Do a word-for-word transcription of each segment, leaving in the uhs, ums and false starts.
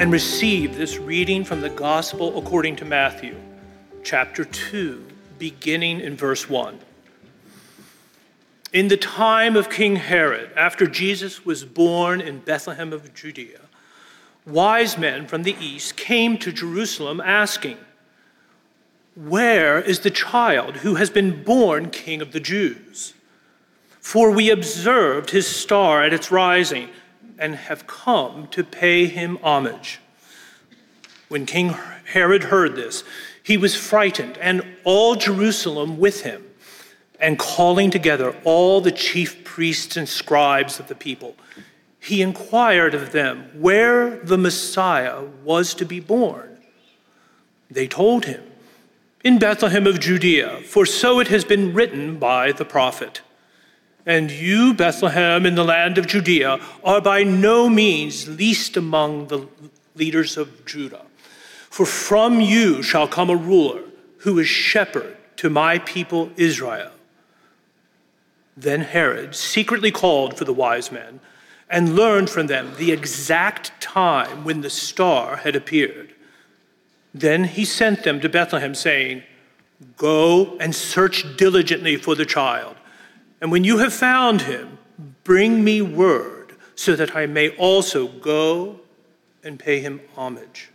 and receive this reading from the Gospel according to Matthew, chapter two, beginning in verse one. In the time of King Herod, after Jesus was born in Bethlehem of Judea, wise men from the east came to Jerusalem asking, "Where is the child who has been born King of the Jews? For we observed his star at its rising and have come to pay him homage." When King Herod heard this, he was frightened, and all Jerusalem with him. And calling together all the chief priests and scribes of the people, he inquired of them where the Messiah was to be born. They told him, "In Bethlehem of Judea, for so it has been written by the prophet. And you, Bethlehem, in the land of Judea, are by no means least among the leaders of Judah. For from you shall come a ruler who is shepherd to my people Israel." Then Herod secretly called for the wise men and learned from them the exact time when the star had appeared. Then he sent them to Bethlehem, saying, "Go and search diligently for the child. And when you have found him, bring me word so that I may also go and pay him homage."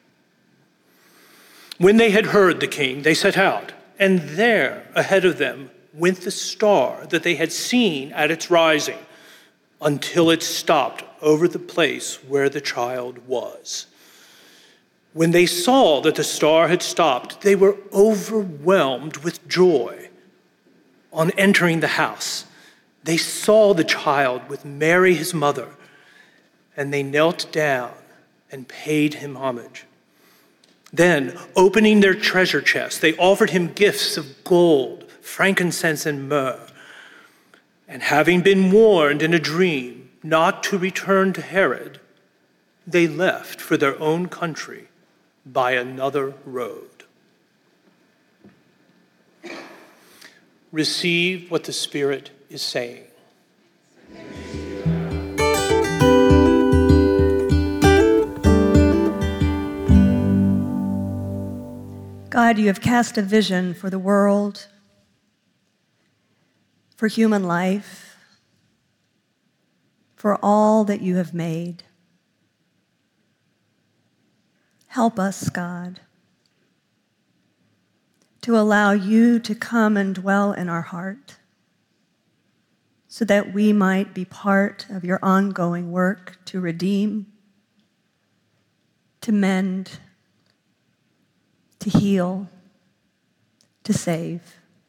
When they had heard the king, they set out, and there ahead of them went the star that they had seen at its rising, until it stopped over the place where the child was. When they saw that the star had stopped, they were overwhelmed with joy. On entering the house, they saw the child with Mary, his mother, and they knelt down and paid him homage. Then, opening their treasure chest, they offered him gifts of gold, frankincense, and myrrh. And having been warned in a dream not to return to Herod, they left for their own country by another road. Receive what the Spirit is saying. God, you have cast a vision for the world, for human life, for all that you have made. Help us, God, to allow you to come and dwell in our heart so that we might be part of your ongoing work to redeem, to mend, to heal, to save.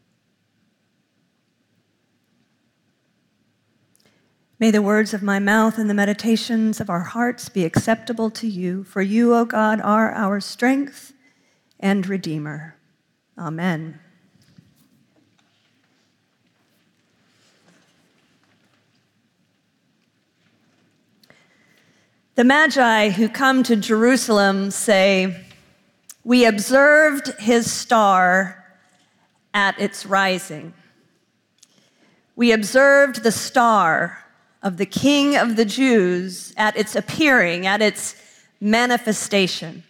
May the words of my mouth and the meditations of our hearts be acceptable to you, for you, O God, are our strength and Redeemer. Amen. The Magi who come to Jerusalem say, "We observed his star at its rising." We observed the star of the King of the Jews at its appearing, at its manifestation.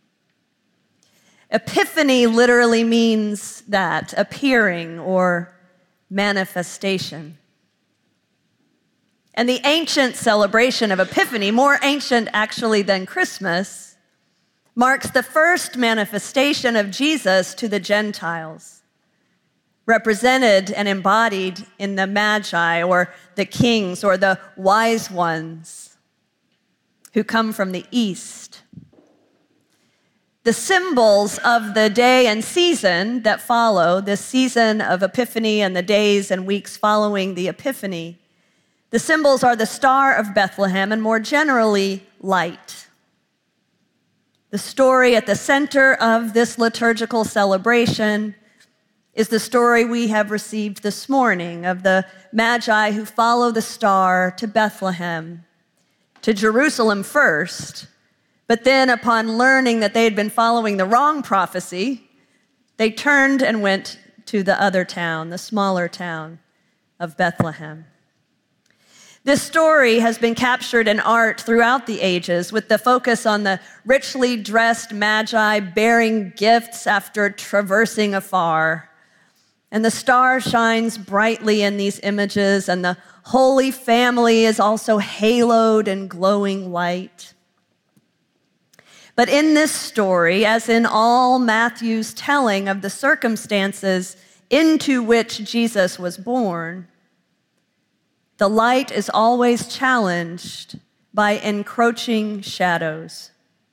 Epiphany literally means that, appearing or manifestation. And the ancient celebration of Epiphany, more ancient actually than Christmas, marks the first manifestation of Jesus to the Gentiles, represented and embodied in the Magi, or the kings, or the wise ones who come from the east. The symbols of the day and season that follow, this season of Epiphany and the days and weeks following the Epiphany, the symbols are the Star of Bethlehem and more generally, light. The story at the center of this liturgical celebration is the story we have received this morning of the Magi who follow the star to Bethlehem, to Jerusalem first, but then upon learning that they had been following the wrong prophecy, they turned and went to the other town, the smaller town of Bethlehem. This story has been captured in art throughout the ages, with the focus on the richly dressed magi bearing gifts after traversing afar. And the star shines brightly in these images, and the Holy Family is also haloed in glowing light. But in this story, as in all Matthew's telling of the circumstances into which Jesus was born, the light is always challenged by encroaching shadows.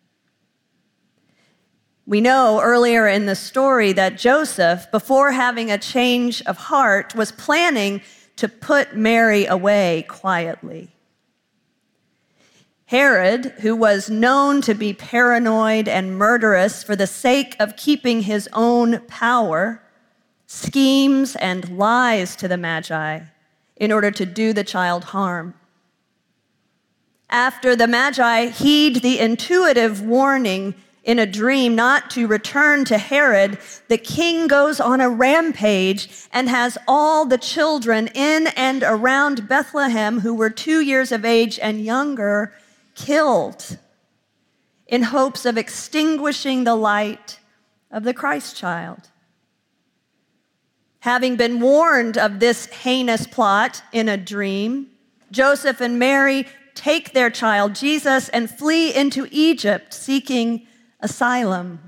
We know earlier in the story that Joseph, before having a change of heart, was planning to put Mary away quietly. Herod, who was known to be paranoid and murderous for the sake of keeping his own power, schemes and lies to the Magi in order to do the child harm. After the Magi heed the intuitive warning in a dream not to return to Herod, the king goes on a rampage and has all the children in and around Bethlehem who were two years of age and younger killed in hopes of extinguishing the light of the Christ child. Having been warned of this heinous plot in a dream, Joseph and Mary take their child Jesus and flee into Egypt seeking asylum.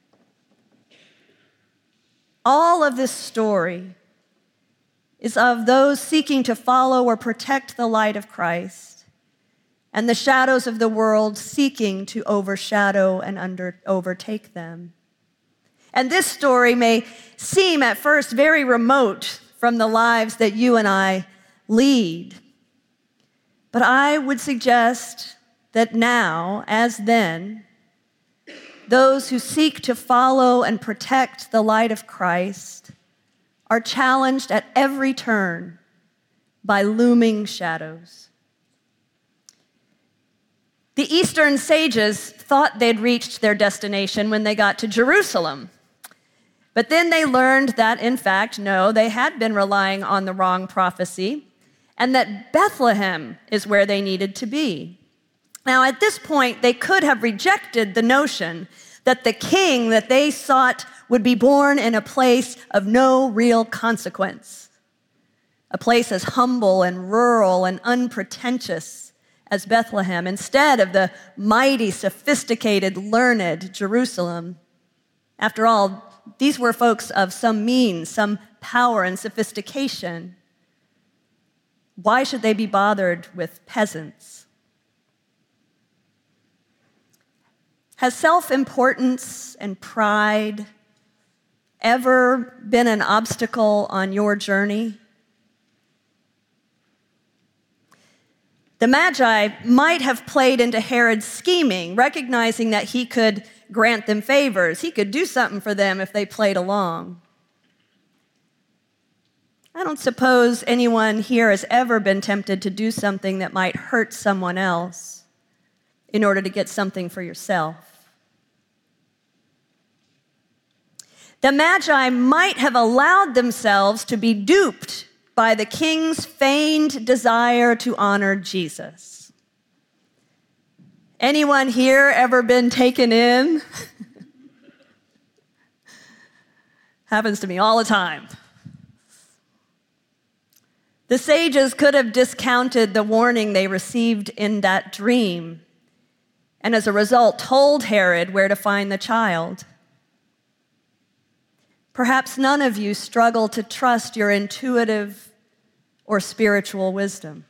All of this story is of those seeking to follow or protect the light of Christ, and the shadows of the world seeking to overshadow and under, overtake them. And this story may seem at first very remote from the lives that you and I lead. But I would suggest that now, as then, those who seek to follow and protect the light of Christ are challenged at every turn by looming shadows. The Eastern sages thought they'd reached their destination when they got to Jerusalem. But then they learned that, in fact, no, they had been relying on the wrong prophecy, and that Bethlehem is where they needed to be. Now, at this point, they could have rejected the notion that the king that they sought would be born in a place of no real consequence, a place as humble and rural and unpretentious as Bethlehem, instead of the mighty, sophisticated, learned Jerusalem. After all, these were folks of some means, some power and sophistication. Why should they be bothered with peasants? Has self-importance and pride ever been an obstacle on your journey? The Magi might have played into Herod's scheming, recognizing that he could grant them favors. He could do something for them if they played along. I don't suppose anyone here has ever been tempted to do something that might hurt someone else in order to get something for yourself. The Magi might have allowed themselves to be duped by the king's feigned desire to honor Jesus. Anyone here ever been taken in? Happens to me all the time. The sages could have discounted the warning they received in that dream, and as a result told Herod where to find the child. Perhaps none of you struggle to trust your intuitive or spiritual wisdom.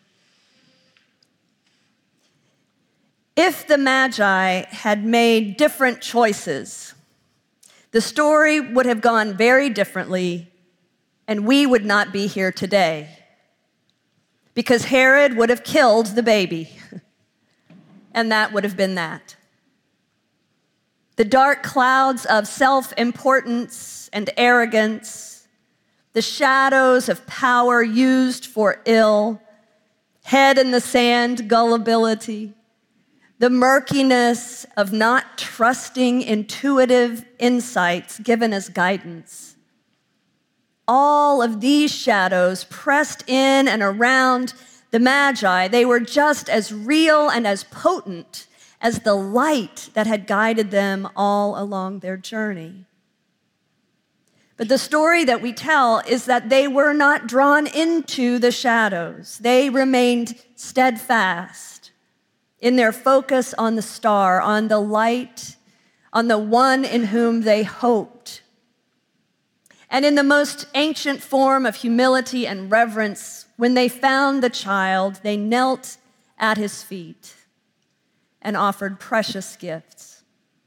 If the Magi had made different choices, the story would have gone very differently, and we would not be here today, because Herod would have killed the baby, and that would have been that. The dark clouds of self-importance and arrogance, the shadows of power used for ill, head in the sand gullibility, the murkiness of not trusting intuitive insights given as guidance. All of these shadows pressed in and around the Magi, they were just as real and as potent as the light that had guided them all along their journey. But the story that we tell is that they were not drawn into the shadows. They remained steadfast in their focus on the star, on the light, on the one in whom they hoped. And in the most ancient form of humility and reverence, when they found the child, they knelt at his feet and offered precious gifts.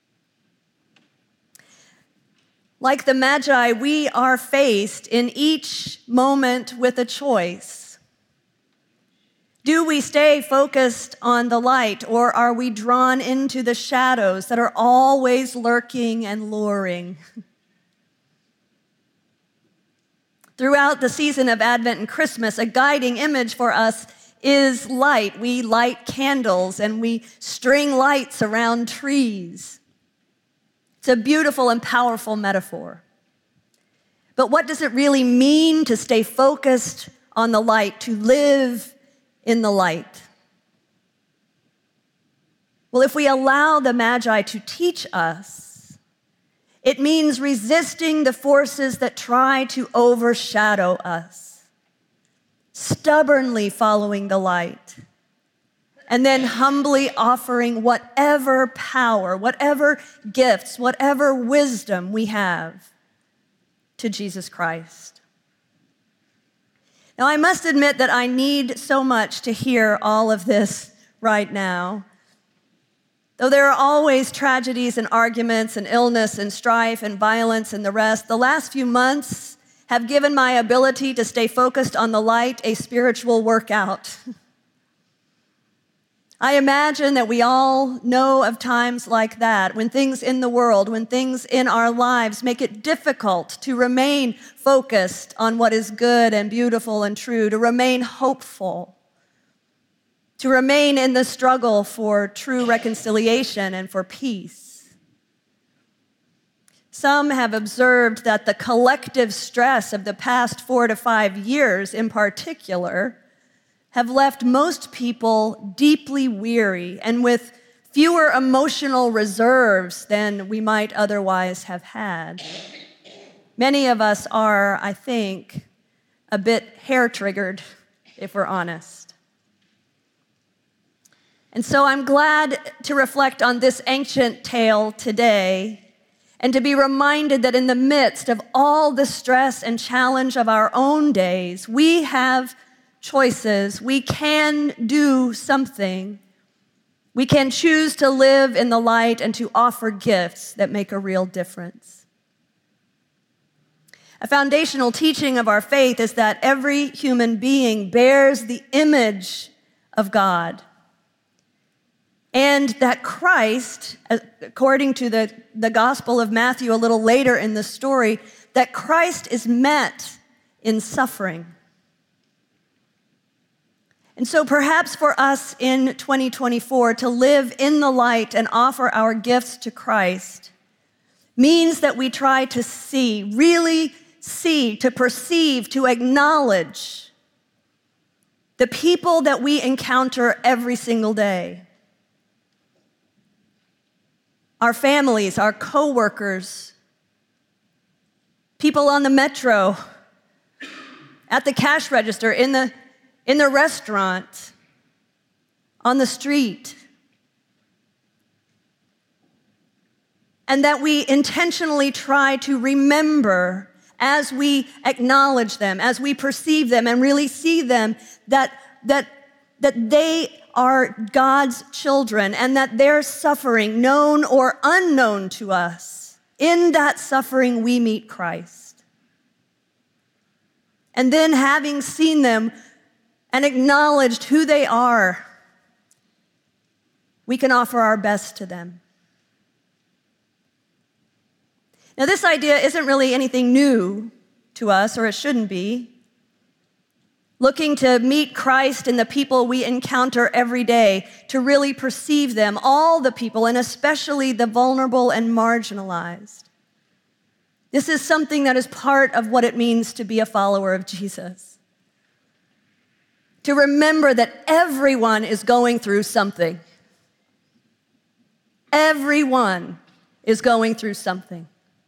Like the Magi, we are faced in each moment with a choice. Do we stay focused on the light, or are we drawn into the shadows that are always lurking and luring? Throughout the season of Advent and Christmas, a guiding image for us is light. We light candles and we string lights around trees. It's a beautiful and powerful metaphor. But what does it really mean to stay focused on the light, to live in the light? Well, if we allow the Magi to teach us, it means resisting the forces that try to overshadow us, stubbornly following the light, and then humbly offering whatever power, whatever gifts, whatever wisdom we have to Jesus Christ. Now, I must admit that I need so much to hear all of this right now. Though there are always tragedies and arguments and illness and strife and violence and the rest, the last few months have given my ability to stay focused on the light a spiritual workout. I imagine that we all know of times like that, when things in the world, when things in our lives make it difficult to remain focused on what is good and beautiful and true, to remain hopeful, to remain in the struggle for true reconciliation and for peace. Some have observed that the collective stress of the past four to five years in particular have left most people deeply weary and with fewer emotional reserves than we might otherwise have had. Many of us are, I think, a bit hair-triggered, if we're honest. And so I'm glad to reflect on this ancient tale today and to be reminded that in the midst of all the stress and challenge of our own days, we have choices. We can do something. We can choose to live in the light and to offer gifts that make a real difference. A foundational teaching of our faith is that every human being bears the image of God, and that Christ, according to the, the Gospel of Matthew a little later in the story, that Christ is met in suffering. And so perhaps for us in twenty twenty-four to live in the light and offer our gifts to Christ means that we try to see, really see, to perceive, to acknowledge the people that we encounter every single day. Our families, our coworkers, people on the metro, at the cash register, in the in the restaurant, on the street. And that we intentionally try to remember as we acknowledge them, as we perceive them and really see them, that, that, that they are God's children and that their suffering, known or unknown to us, in that suffering we meet Christ. And then having seen them and acknowledged who they are, we can offer our best to them. Now, this idea isn't really anything new to us, or it shouldn't be. Looking to meet Christ in the people we encounter every day, to really perceive them, all the people, and especially the vulnerable and marginalized. This is something that is part of what it means to be a follower of Jesus. to remember that everyone is going through something. Everyone is going through something.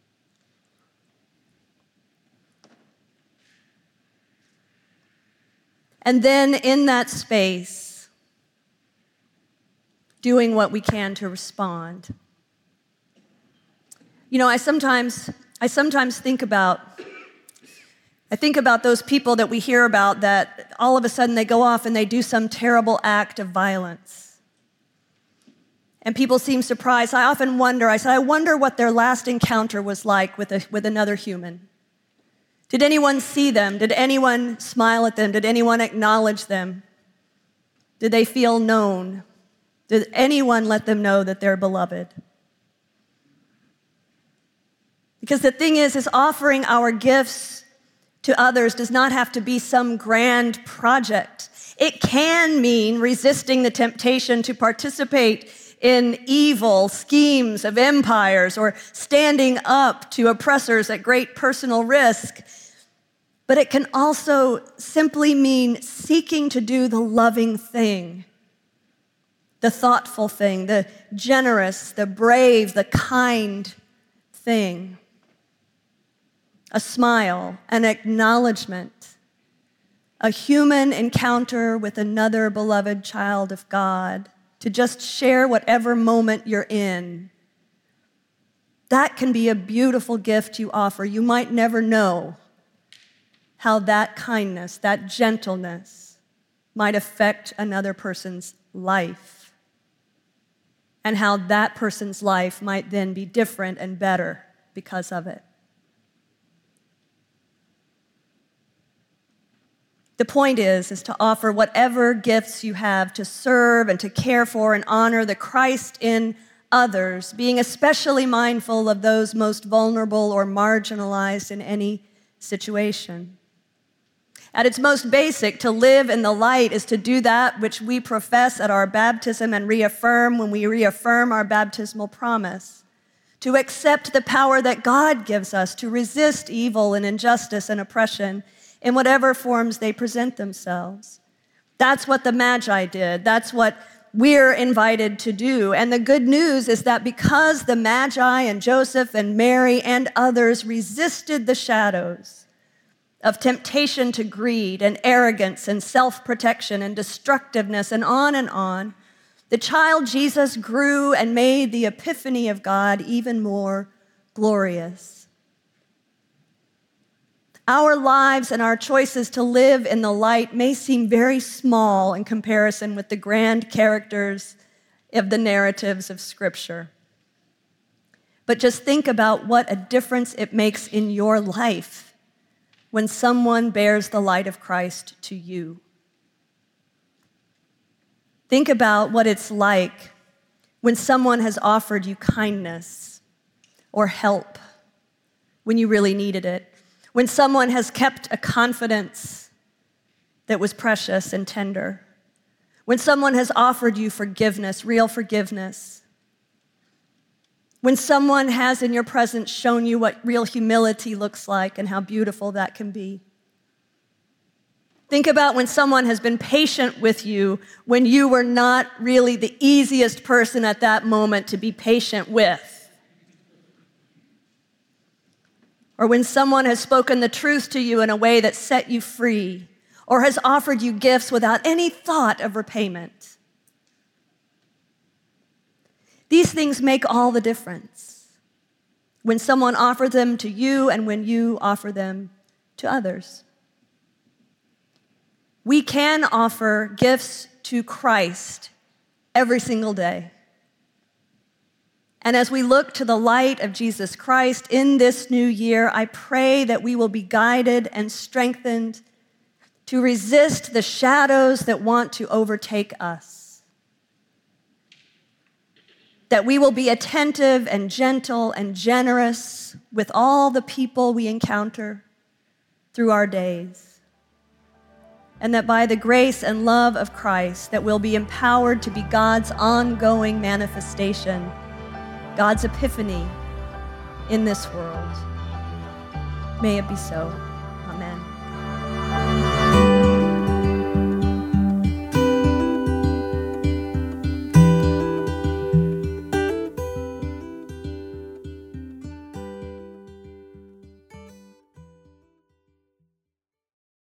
And then in that space, doing what we can to respond. You know, I sometimes, I sometimes think about, I think about those people that we hear about that all of a sudden they go off and they do some terrible act of violence. And people seem surprised. I often wonder, I said, I wonder what their last encounter was like with, a, with another human. Did anyone see them? Did anyone smile at them? Did anyone acknowledge them? Did they feel known? Did anyone let them know that they're beloved? Because the thing is, is offering our gifts to others does not have to be some grand project. It can mean resisting the temptation to participate in evil schemes of empires or standing up to oppressors at great personal risk. But it can also simply mean seeking to do the loving thing, the thoughtful thing, the generous, the brave, the kind thing. A smile, an acknowledgement, a human encounter with another beloved child of God, to just share whatever moment you're in. That can be a beautiful gift you offer. You might never know how that kindness, that gentleness might affect another person's life, and how that person's life might then be different and better because of it. The point is, is to offer whatever gifts you have to serve and to care for and honor the Christ in others, being especially mindful of those most vulnerable or marginalized in any situation. At its most basic, to live in the light is to do that which we profess at our baptism and reaffirm when we reaffirm our baptismal promise, to accept the power that God gives us to resist evil and injustice and oppression in whatever forms they present themselves. That's what the Magi did. That's what we're invited to do. And the good news is that because the Magi and Joseph and Mary and others resisted the shadows of temptation to greed and arrogance and self-protection and destructiveness and on and on, the child Jesus grew and made the epiphany of God even more glorious. Our lives and our choices to live in the light may seem very small in comparison with the grand characters of the narratives of Scripture. But just think about what a difference it makes in your life when someone bears the light of Christ to you. Think about what it's like when someone has offered you kindness or help when you really needed it, when someone has kept a confidence that was precious and tender, when someone has offered you forgiveness, real forgiveness, when someone has in your presence shown you what real humility looks like and how beautiful that can be. Think about when someone has been patient with you when you were not really the easiest person at that moment to be patient with. Or when someone has spoken the truth to you in a way that set you free, or has offered you gifts without any thought of repayment. These things make all the difference when someone offers them to you and when you offer them to others. We can offer gifts to Christ every single day. And as we look to the light of Jesus Christ in this new year, I pray that we will be guided and strengthened to resist the shadows that want to overtake us. That we will be attentive and gentle and generous with all the people we encounter through our days. And that by the grace and love of Christ, that we'll be empowered to be God's ongoing manifestation, God's epiphany in this world. May it be so.